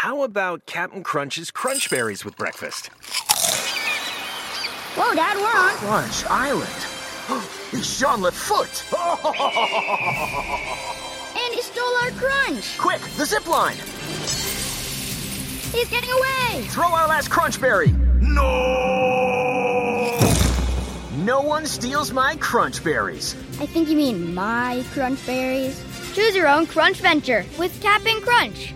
How about Captain Crunch's Crunch Berries with breakfast? Whoa, Dad, we're on Crunch Island. It's Jean-Luc Foot. And he stole our crunch. Quick, the zip line. He's getting away. Throw our last Crunch Berry. No! No one steals my Crunch Berries. I think you mean my crunch berries. Choose your own crunch venture with Cap'n Crunch.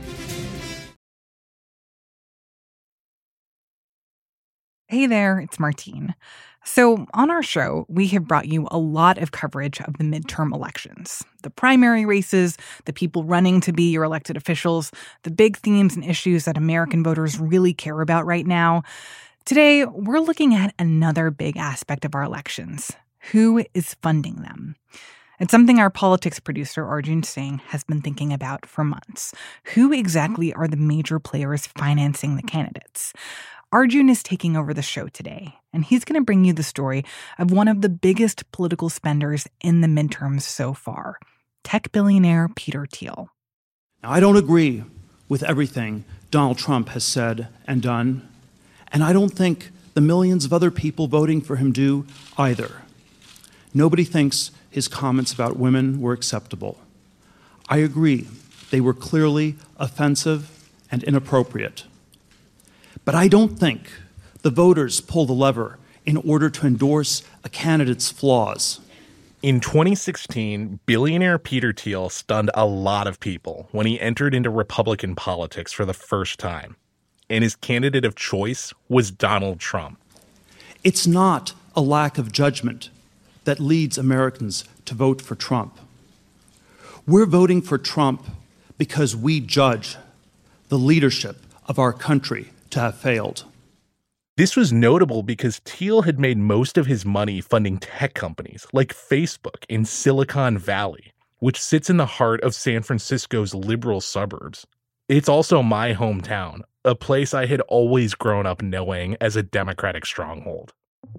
Hey there, it's Martine. So on our show, we have brought you a lot of coverage of the midterm elections, the primary races, the people running to be your elected officials, the big themes and issues that American voters really care about right now. Today, we're looking at another big aspect of our elections. Who is funding them? It's something our politics producer, Arjun Singh, has been thinking about for months. Who exactly are the major players financing the candidates? Arjun is taking over the show today, and he's going to bring you the story of one of the biggest political spenders in the midterms so far, tech billionaire Peter Thiel. Now, I don't agree with everything Donald Trump has said and done, and I don't think the millions of other people voting for him do either. Nobody thinks his comments about women were acceptable. I agree, they were clearly offensive and inappropriate. But I don't think the voters pull the lever in order to endorse a candidate's flaws. In 2016, billionaire Peter Thiel stunned a lot of people when he entered into Republican politics for the first time. And his candidate of choice was Donald Trump. It's not a lack of judgment that leads Americans to vote for Trump. We're voting for Trump because we judge the leadership of our country to have failed. This was notable because Thiel had made most of his money funding tech companies like Facebook in Silicon Valley, which sits in the heart of San Francisco's liberal suburbs. It's also my hometown, a place I had always grown up knowing as a Democratic stronghold.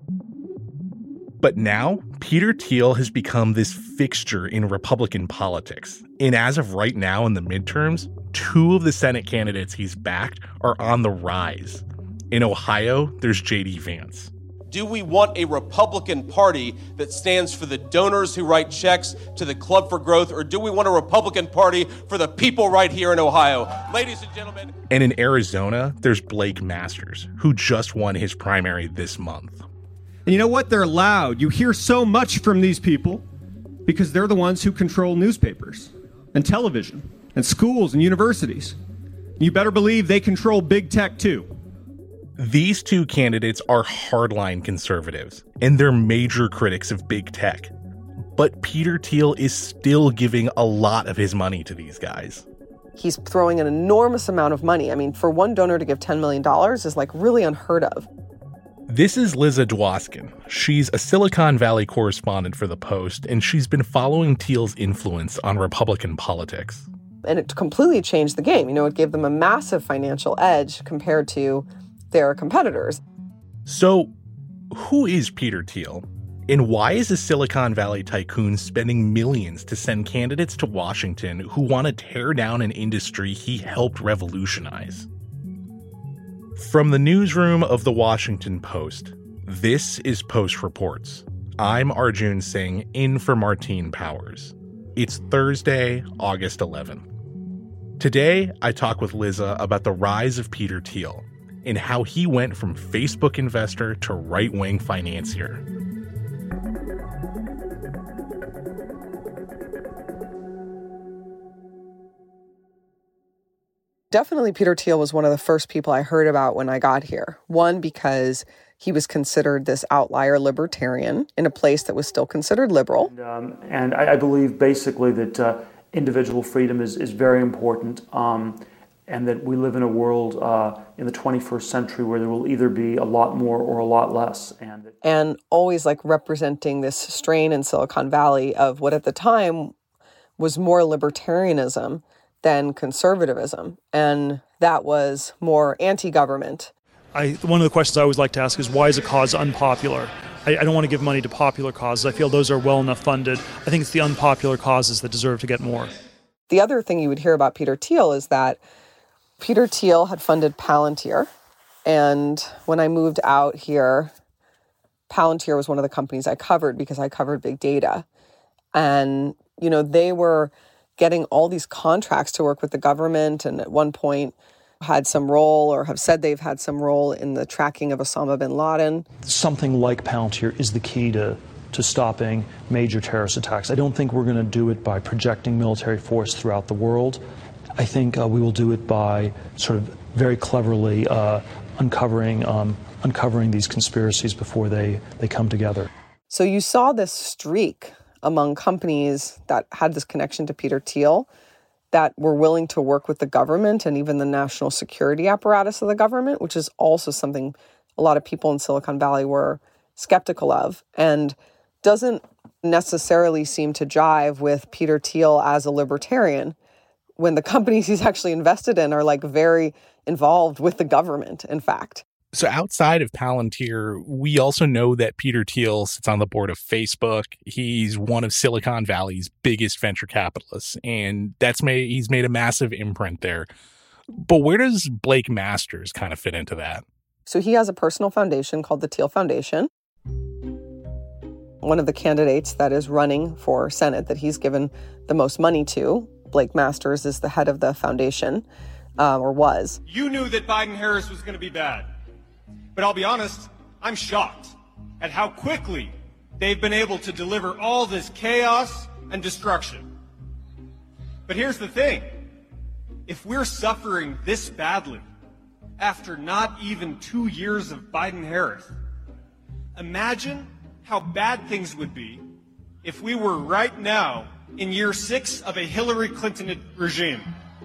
But now, Peter Thiel has become this fixture in Republican politics. And as of right now in the midterms, 2 of the Senate candidates he's backed are on the rise. In Ohio, there's J.D. Vance. Do we want a Republican Party that stands for the donors who write checks to the Club for Growth, or do we want a Republican Party for the people right here in Ohio? Ladies and gentlemen. And in Arizona, there's Blake Masters, who just won his primary this month. And you know what? They're loud. You hear so much from these people because they're the ones who control newspapers and television and schools and universities. You better believe they control big tech too. These 2 candidates are hardline conservatives, and they're major critics of big tech. But Peter Thiel is still giving a lot of his money to these guys. He's throwing an enormous amount of money. I mean, for one donor to give $10 million is like really unheard of. This is Liza Dwoskin. She's a Silicon Valley correspondent for The Post, and she's been following Thiel's influence on Republican politics. And it completely changed the game. You know, it gave them a massive financial edge compared to their competitors. So, who is Peter Thiel? And why is a Silicon Valley tycoon spending millions to send candidates to Washington who want to tear down an industry he helped revolutionize? From the newsroom of The Washington Post, this is Post Reports. I'm Arjun Singh, in for Martine Powers. It's Thursday, August 11th. Today, I talk with Liza about the rise of Peter Thiel and how he went from Facebook investor to right-wing financier. Definitely Peter Thiel was one of the first people I heard about when I got here. One, because he was considered this outlier libertarian in a place that was still considered liberal. And I believe basically that individual freedom is very important, and that we live in a world in the 21st century where there will either be a lot more or a lot less. And always like representing this strain in Silicon Valley of what at the time was more libertarianism than conservatism. And that was more anti-government. One of the questions I always like to ask is, why is a cause unpopular? I don't want to give money to popular causes. I feel those are well enough funded. I think it's the unpopular causes that deserve to get more. The other thing you would hear about Peter Thiel is that Peter Thiel had funded Palantir. And when I moved out here, Palantir was one of the companies I covered because I covered big data. And, they were getting all these contracts to work with the government, and at one point had some role or have said they've had some role in the tracking of Osama bin Laden. Something like Palantir is the key to stopping major terrorist attacks. I don't think we're going to do it by projecting military force throughout the world. I think we will do it by sort of very cleverly uncovering these conspiracies before they come together. So you saw this streak among companies that had this connection to Peter Thiel that were willing to work with the government and even the national security apparatus of the government, which is also something a lot of people in Silicon Valley were skeptical of, and doesn't necessarily seem to jive with Peter Thiel as a libertarian when the companies he's actually invested in are very involved with the government, in fact. So outside of Palantir, we also know that Peter Thiel sits on the board of Facebook. He's one of Silicon Valley's biggest venture capitalists, and he's made a massive imprint there. But where does Blake Masters kind of fit into that? So he has a personal foundation called the Thiel Foundation. One of the candidates that is running for Senate that he's given the most money to, Blake Masters, is the head of the foundation, or was. You knew that Biden-Harris was going to be bad. But I'll be honest, I'm shocked at how quickly they've been able to deliver all this chaos and destruction. But here's the thing. If we're suffering this badly after not even 2 years of Biden-Harris, imagine how bad things would be if we were right now in year 6 of a Hillary Clinton regime.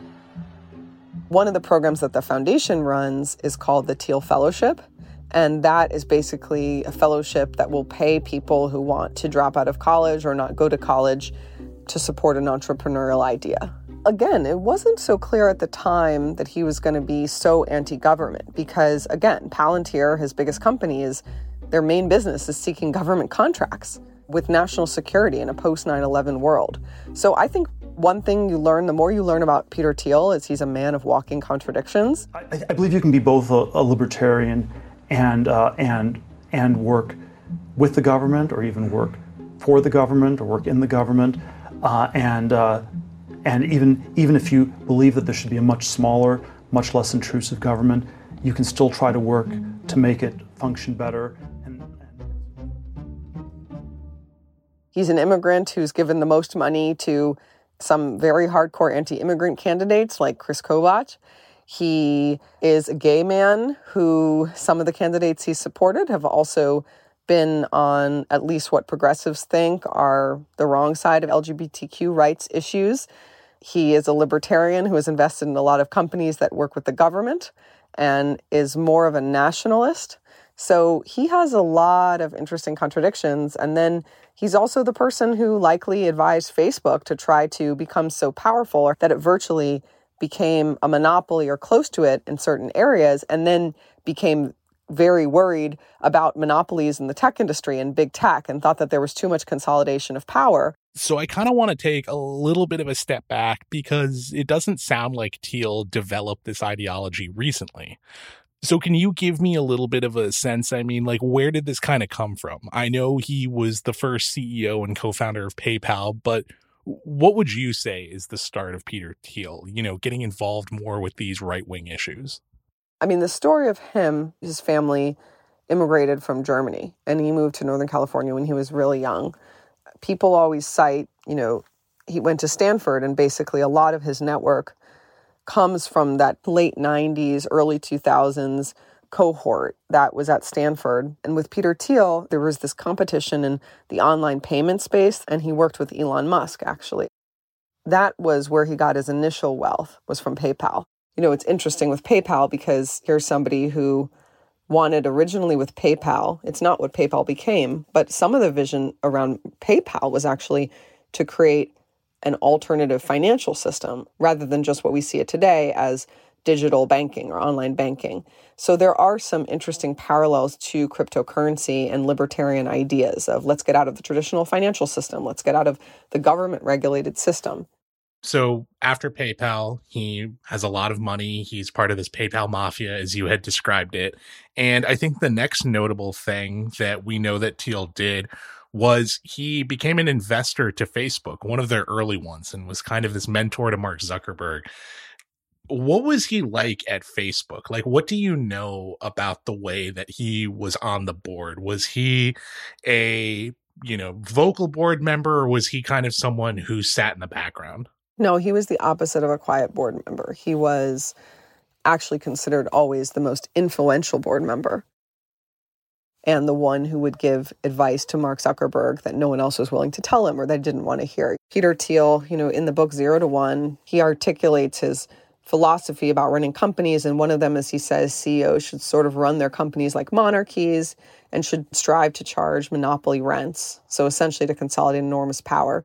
One of the programs that the foundation runs is called the Thiel Fellowship. And that is basically a fellowship that will pay people who want to drop out of college or not go to college to support an entrepreneurial idea. Again, it wasn't so clear at the time that he was going to be so anti-government because, again, Palantir, his biggest company, their main business is seeking government contracts with national security in a post-9/11 world. So I think one thing you learn, the more you learn about Peter Thiel, is he's a man of walking contradictions. I believe you can be both a libertarian and work with the government, or even work for the government, or work in the government, and even if you believe that there should be a much smaller, much less intrusive government, you can still try to work to make it function better. He's an immigrant who's given the most money to some very hardcore anti-immigrant candidates like Chris Kobach. He is a gay man who some of the candidates he supported have also been on at least what progressives think are the wrong side of LGBTQ rights issues. He is a libertarian who has invested in a lot of companies that work with the government and is more of a nationalist. So he has a lot of interesting contradictions. And then he's also the person who likely advised Facebook to try to become so powerful that it virtually became a monopoly or close to it in certain areas, and then became very worried about monopolies in the tech industry and big tech and thought that there was too much consolidation of power. So I kind of want to take a little bit of a step back because it doesn't sound like Thiel developed this ideology recently. So can you give me a little bit of a sense? I mean, where did this kind of come from? I know he was the first CEO and co-founder of PayPal, but what would you say is the start of Peter Thiel, getting involved more with these right-wing issues? I mean, the story of him, his family immigrated from Germany, and he moved to Northern California when he was really young. People always cite, he went to Stanford, and basically a lot of his network comes from that late 90s, early 2000s cohort that was at Stanford. And with Peter Thiel, there was this competition in the online payment space, and he worked with Elon Musk, actually. That was where he got his initial wealth, was from PayPal. It's interesting with PayPal because here's somebody who wanted originally with PayPal, it's not what PayPal became, but some of the vision around PayPal was actually to create an alternative financial system rather than just what we see it today as digital banking or online banking. So there are some interesting parallels to cryptocurrency and libertarian ideas of let's get out of the traditional financial system, let's get out of the government regulated system. So after PayPal, he has a lot of money. He's part of this PayPal mafia, as you had described it. And I think the next notable thing that we know that Thiel did was he became an investor to Facebook, one of their early ones, and was kind of this mentor to Mark Zuckerberg. What was he like at Facebook? Like, what do you know about the way that he was on the board? Was he a, vocal board member, or was he kind of someone who sat in the background? No, he was the opposite of a quiet board member. He was actually considered always the most influential board member and the one who would give advice to Mark Zuckerberg that no one else was willing to tell him or they didn't want to hear. Peter Thiel, in the book 0 to 1, he articulates his philosophy about running companies, and one of them is he says CEOs should sort of run their companies like monarchies and should strive to charge monopoly rents, so essentially to consolidate enormous power.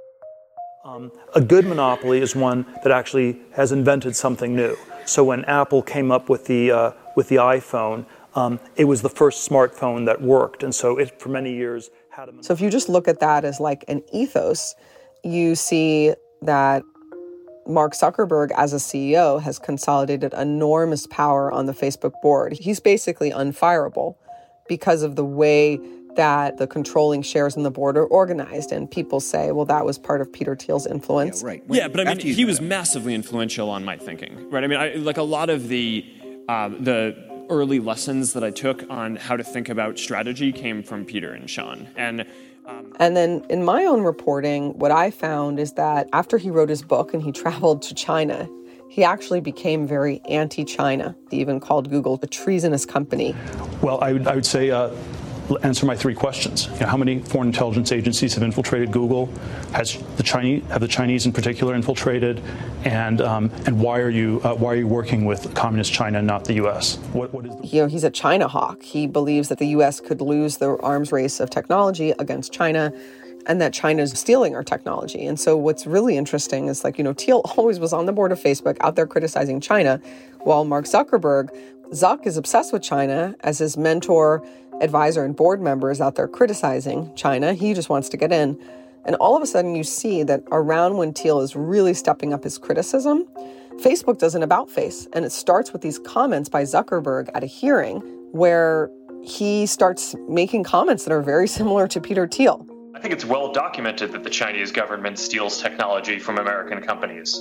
A good monopoly is one that actually has invented something new. So when Apple came up with the iPhone, it was the first smartphone that worked, and so it for many years had a monopoly. So if you just look at that as like an ethos, you see that Mark Zuckerberg, as a CEO, has consolidated enormous power on the Facebook board. He's basically unfireable because of the way that the controlling shares in the board are organized. And people say, well, that was part of Peter Thiel's influence. Yeah, right. Yeah, but I mean, he was massively influential on my thinking, right? I mean, like a lot of the early lessons that I took on how to think about strategy came from Peter and Sean. And then in my own reporting, what I found is that after he wrote his book and he traveled to China, he actually became very anti-China. He even called Google a treasonous company. Well, I would say answer my three questions. How many foreign intelligence agencies have infiltrated Google? Have the Chinese in particular infiltrated? And why are you working with communist China and not the U.S.? What is the... He's a China hawk. He believes that the U.S. could lose the arms race of technology against China, and that China's stealing our technology. And so what's really interesting is Thiel always was on the board of Facebook out there criticizing China, while Mark Zuckerberg, Zuck is obsessed with China as his mentor, advisor, and board member is out there criticizing China. He just wants to get in. And all of a sudden you see that around when Thiel is really stepping up his criticism, Facebook does an about face. And it starts with these comments by Zuckerberg at a hearing where he starts making comments that are very similar to Peter Thiel. I think it's well documented that the Chinese government steals technology from American companies.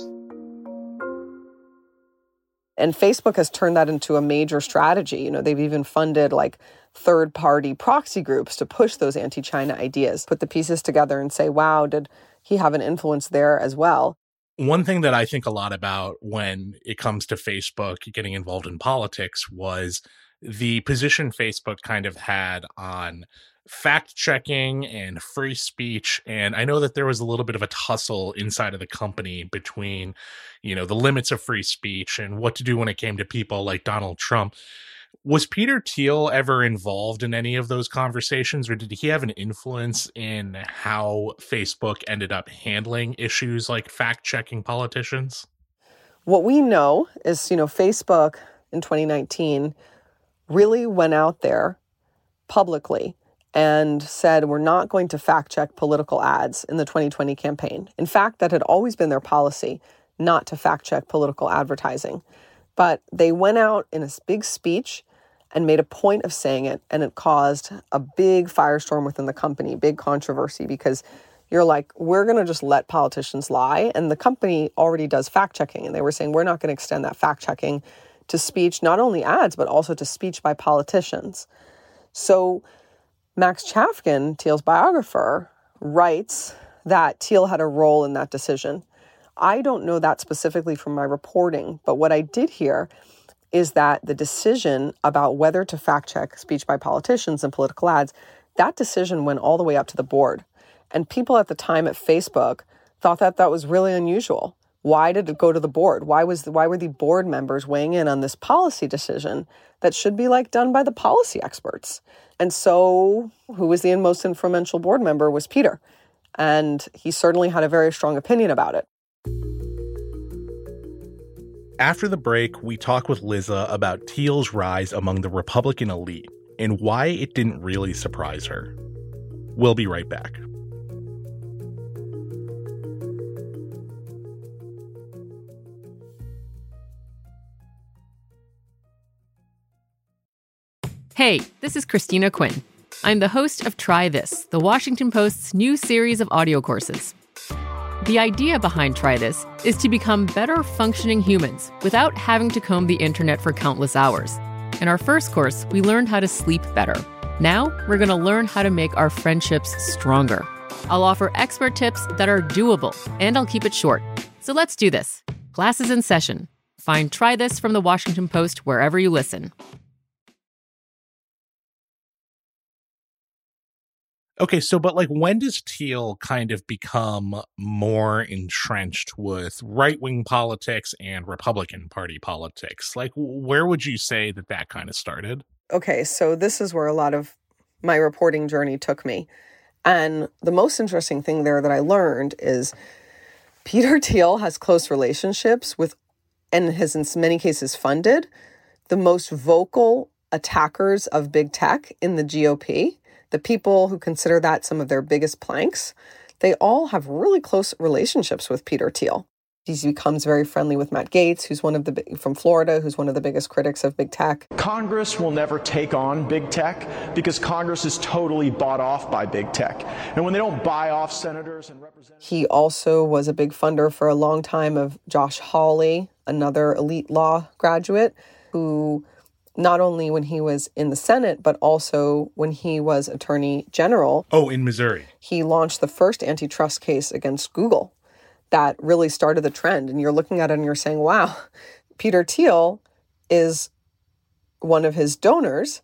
And Facebook has turned that into a major strategy. They've even funded third-party proxy groups to push those anti-China ideas, put the pieces together and say, wow, did he have an influence there as well? One thing that I think a lot about when it comes to Facebook getting involved in politics was the position Facebook kind of had on fact-checking and free speech. And I know that there was a little bit of a tussle inside of the company between, the limits of free speech and what to do when it came to people like Donald Trump. Was Peter Thiel ever involved in any of those conversations, or did he have an influence in how Facebook ended up handling issues like fact-checking politicians? What we know is, Facebook in 2019 really went out there publicly and said, we're not going to fact-check political ads in the 2020 campaign. In fact, that had always been their policy, not to fact-check political advertising. But they went out in a big speech and made a point of saying it, and it caused a big firestorm within the company, big controversy, because you're like, we're going to just let politicians lie, and the company already does fact-checking, and they were saying, we're not going to extend that fact-checking to speech, not only ads, but also to speech by politicians. So Max Chafkin, Thiel's biographer, writes that Thiel had a role in that decision. I don't know that specifically from my reporting, but what I did hear is that the decision about whether to fact-check speech by politicians and political ads, that decision went all the way up to the board. And people at the time at Facebook thought that that was really unusual. Why did it go to the board? Why were the board members weighing in on this policy decision that should be done by the policy experts? And so who was the most influential board member was Peter. And he certainly had a very strong opinion about it. After the break, we talk with Liza about Thiel's rise among the Republican elite and why it didn't really surprise her. We'll be right back. Hey, this is Christina Quinn. I'm the host of Try This, the Washington Post's new series of audio courses. The idea behind Try This is to become better functioning humans without having to comb the internet for countless hours. In our first course, we learned how to sleep better. Now, we're going to learn how to make our friendships stronger. I'll offer expert tips that are doable, and I'll keep it short. So let's do this. Class is in session. Find Try This from the Washington Post wherever you listen. Okay, so but like when does Thiel kind of become more entrenched with right-wing politics and Republican Party politics? Like where would you say that kind of started? Okay, so this is where a lot of my reporting journey took me. And the most interesting thing there that I learned is Peter Thiel has close relationships with, and has in many cases funded, the most vocal attackers of big tech in the GOP. The people who consider that some of their biggest planks, they all have really close relationships with Peter Thiel. He becomes very friendly with Matt Gaetz, who's from Florida, who's one of the biggest critics of big tech. Congress will never take on big tech because Congress is totally bought off by big tech. And when they don't buy off senators and representatives... He also was a big funder for a long time of Josh Hawley, another elite law graduate, who not only when he was in the Senate, but also when he was Attorney General. Oh, in Missouri. He launched the first antitrust case against Google that really started the trend. And you're looking at it and you're saying, wow, Peter Thiel is one of his donors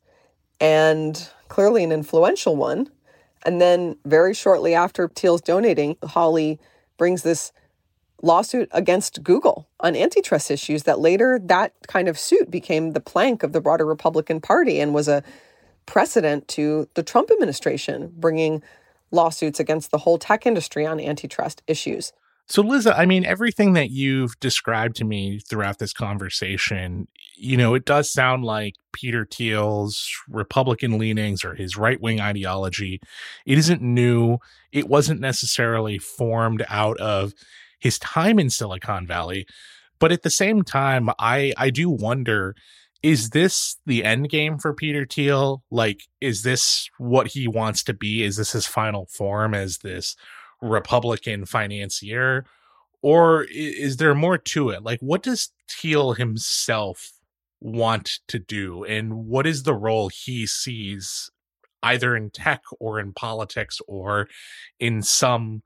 and clearly an influential one. And then very shortly after Thiel's donating, Hawley brings this lawsuit against Google on antitrust issues that later that kind of suit became the plank of the broader Republican Party and was a precedent to the Trump administration bringing lawsuits against the whole tech industry on antitrust issues. So, Liza, I mean, everything that you've described to me throughout this conversation, you know, it does sound like Peter Thiel's Republican leanings or his right-wing ideology, it isn't new. It wasn't necessarily formed out of his time in Silicon Valley. But at the same time, I do wonder, is this the end game for Peter Thiel? Like, is this what he wants to be? Is this his final form as this Republican financier? Or is there more to it? Like, what does Thiel himself want to do? And what is the role he sees either in tech or in politics or in some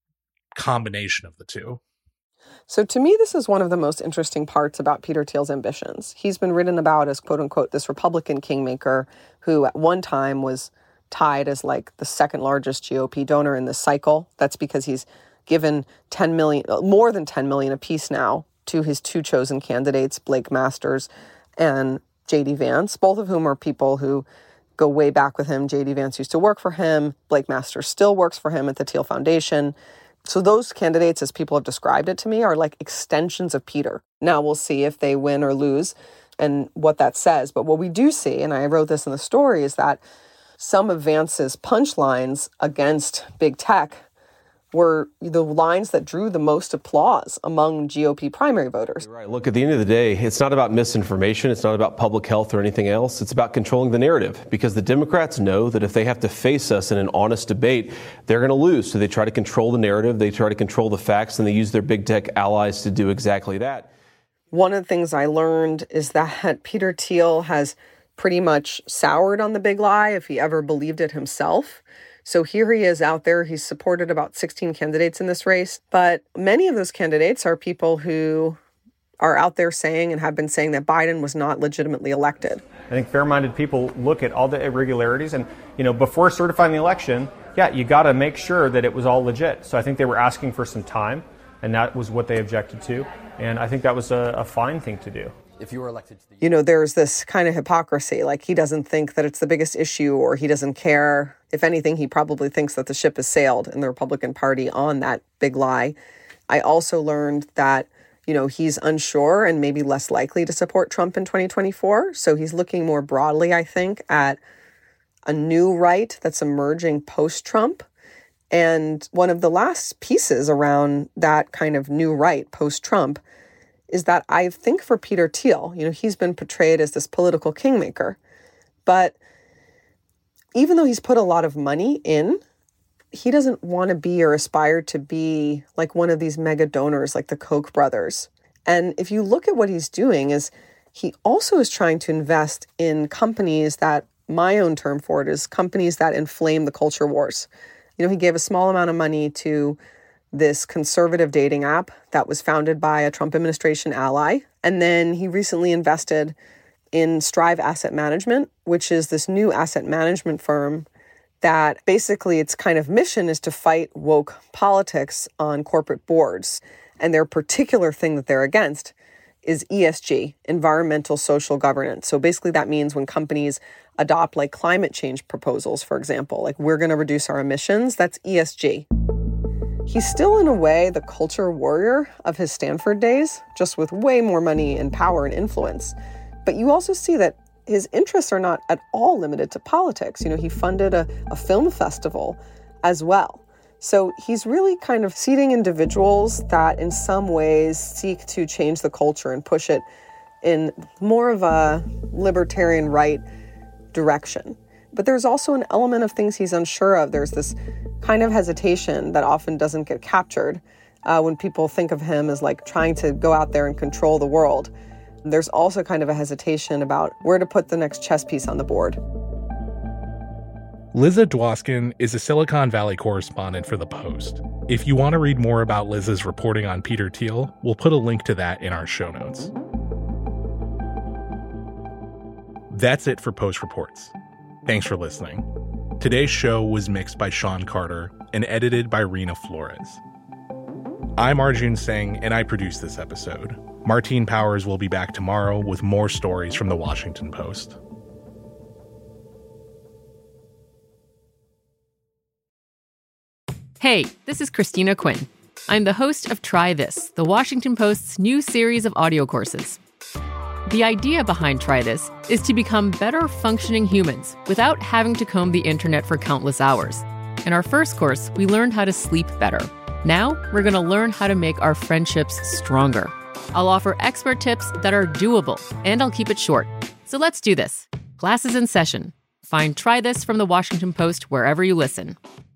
combination of the two? So to me, this is one of the most interesting parts about Peter Thiel's ambitions. He's been written about as, quote unquote, this Republican kingmaker who at one time was tied as like the second largest GOP donor in this cycle. That's because he's given more than $10 million apiece now to his two chosen candidates, Blake Masters and J.D. Vance, both of whom are people who go way back with him. J.D. Vance used to work for him. Blake Masters still works for him at the Thiel Foundation. So those candidates, as people have described it to me, are like extensions of Peter. Now we'll see if they win or lose and what that says. But what we do see, and I wrote this in the story, is that some of Vance's punchlines against big tech were the lines that drew the most applause among GOP primary voters. Right. Look, at the end of the day, it's not about misinformation. It's not about public health or anything else. It's about controlling the narrative, because the Democrats know that if they have to face us in an honest debate, they're going to lose. So they try to control the narrative. They try to control the facts, and they use their big tech allies to do exactly that. One of the things I learned is that Peter Thiel has pretty much soured on the big lie if he ever believed it himself. So here he is out there. He's supported about 16 candidates in this race. But many of those candidates are people who are out there saying and have been saying that Biden was not legitimately elected. I think fair-minded people look at all the irregularities and, before certifying the election, you got to make sure that it was all legit. So I think they were asking for some time, and that was what they objected to. And I think that was a fine thing to do. If you were elected to the... there's this kind of hypocrisy, like he doesn't think that it's the biggest issue or he doesn't care. If anything, he probably thinks that the ship has sailed in the Republican Party on that big lie. I also learned that, he's unsure and maybe less likely to support Trump in 2024. So he's looking more broadly, I think, at a new right that's emerging post-Trump. And one of the last pieces around that kind of new right post-Trump is that I think for Peter Thiel, he's been portrayed as this political kingmaker, But even though he's put a lot of money in, he doesn't want to be or aspire to be like one of these mega donors like the Koch brothers. And if you look at what he's doing, is he also is trying to invest in companies that, my own term for it is companies that inflame the culture wars. You know, he gave a small amount of money to this conservative dating app that was founded by a Trump administration ally. And then he recently invested in Strive Asset Management, which is this new asset management firm that basically its kind of mission is to fight woke politics on corporate boards. And their particular thing that they're against is ESG, environmental social governance. So basically that means when companies adopt like climate change proposals, for example, like we're going to reduce our emissions, that's ESG. He's still in a way the culture warrior of his Stanford days, just with way more money and power and influence. But you also see that his interests are not at all limited to politics. You know, he funded a film festival as well. So he's really kind of seeding individuals that in some ways seek to change the culture and push it in more of a libertarian right direction. But there's also an element of things he's unsure of. There's this kind of hesitation that often doesn't get captured when people think of him as like trying to go out there and control the world. There's also kind of a hesitation about where to put the next chess piece on the board. Liza Dwoskin is a Silicon Valley correspondent for The Post. If you want to read more about Liza's reporting on Peter Thiel, we'll put a link to that in our show notes. That's it for Post Reports. Thanks for listening. Today's show was mixed by Sean Carter and edited by Rena Flores. I'm Arjun Singh, and I produced this episode. Martine Powers will be back tomorrow with more stories from The Washington Post. Hey, this is Christina Quinn. I'm the host of Try This, The Washington Post's new series of audio courses. The idea behind Try This is to become better functioning humans without having to comb the internet for countless hours. In our first course, we learned how to sleep better. Now, we're going to learn how to make our friendships stronger. I'll offer expert tips that are doable, and I'll keep it short. So let's do this. Class is in session. Find Try This from The Washington Post wherever you listen.